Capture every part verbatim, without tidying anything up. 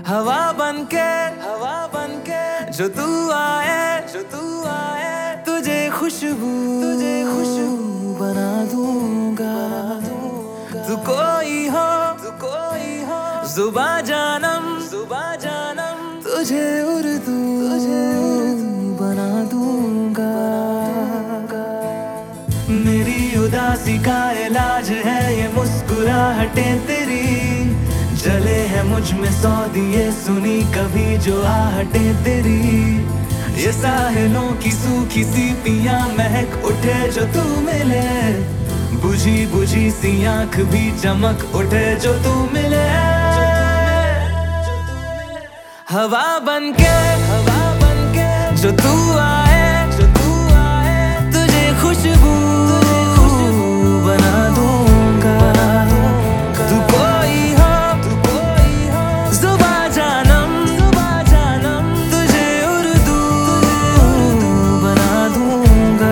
हवा बनके हवा बनके जो तू आए जो तू आए तुझे खुशबू तुझे खुशबू बना दूंगा तू कोई हो तू कोई हो जुबा जानम जुबा जानम तुझे उर्दू तुझे उर्दू बना दूंगा। मेरी उदासी का इलाज है ये मुस्कुराहटें तेरी, जले हैं मुझ में सौ दिए सुनी कभी जो आहटें तेरी। ये साहिलों की सूखी सी पियां महक उठे जो तू मिले, बुझी बुझी सी आंख भी चमक उठे जो तू मिले। हवा बनके हवा बनके जो तू आए जो तू आए तुझे खुशबू बना दूंगा तू कोई हो तू कोई हो जुबा जानम जुबा जानम तुझे उर्दू बना दूंगा।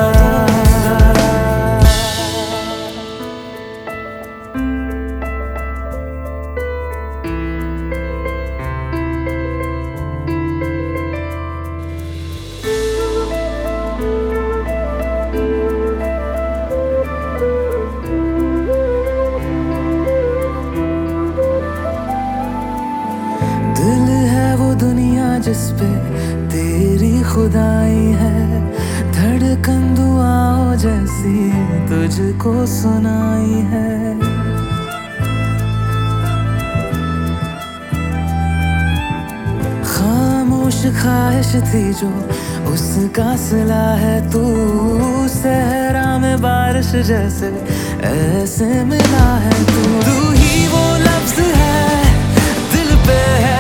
दिल है वो दुनिया जिसपे तेरी खुदाई है, धड़कन दुआओं जैसी तुझको सुनाई है। खामोश ख्वाहिश थी जो उसका सिला है तू, सहरा में बारिश जैसे ऐसे मिला है तू। तू ही वो लफ्ज है दिल पे है